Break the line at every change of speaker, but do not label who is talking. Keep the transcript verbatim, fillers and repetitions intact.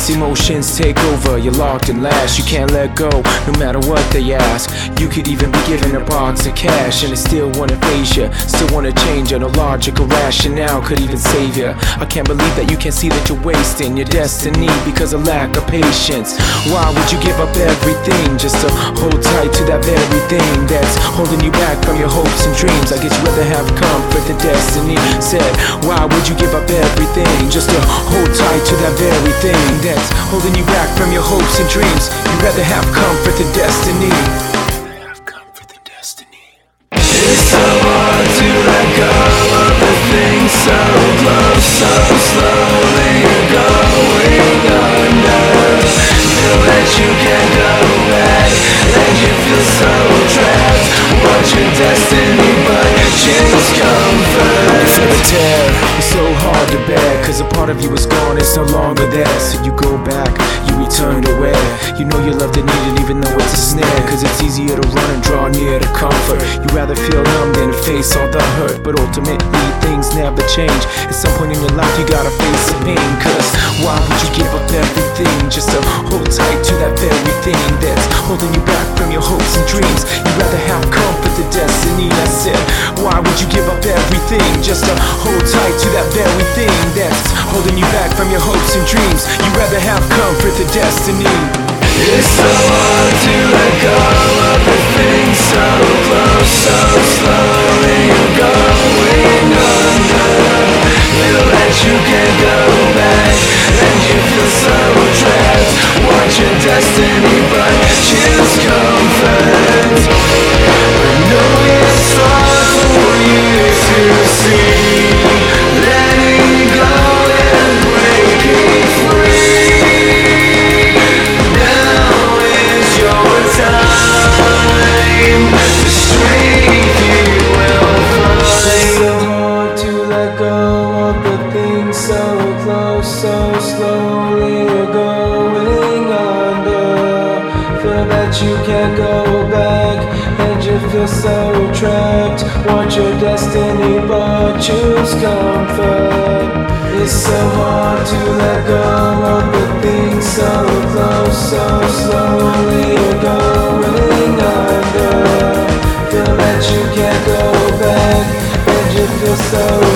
Once emotions take over, you're locked and lashed. You can't let go, no matter what they ask. You could even be given a box of cash, and they still wanna phase you, still wanna change you. No logical rationale could even save you. I can't believe that you can't see that you're wasting your destiny because of lack of patience. Why would you give up everything just to hold tight to that very thing that's holding you back from your hopes and dreams? I guess you'd rather have comfort than destiny. Said, why would you give up everything just to hold tight to that very thing that's holding you back from your hopes and dreams? You'd rather have comfort than destiny.
It's so hard to let go of the things so close, so slowly you're going under. Feel that you can't go back, and you feel so trapped. Watch your destiny, but you choose comfort.
You feel the tear, it's so hard to bear, cause a part of you is gone, it's no longer there. So you go back, you return to where you know you loved and needed, even though it's a snare. Cause it's easier to run and draw near to comfort. You rather feel numb than face all the hurt, but ultimately things never change. At some point in your life you gotta face the pain. Cause why would you give up everything just to hold tight to that very thing that's holding you back from your hopes and dreams? You'd rather have comfort than destiny. I said, why would you give up everything just to hold tight to that very thing that's holding you back from your hopes and dreams? You'd rather have comfort than destiny.
It's so hard to let go of the things so close, so slowly you're going under. Feel that you can't go back, and you feel so trapped. Watch your destiny, but you choose comfort. I know it's hard for you to see, letting go and breaking free.
So slowly you're going under. Feel that you can't go back, and you feel so trapped. Want your destiny, but choose comfort. It's so hard to let go of the things so close, so slowly you're going under. Feel that you can't go back, and you feel so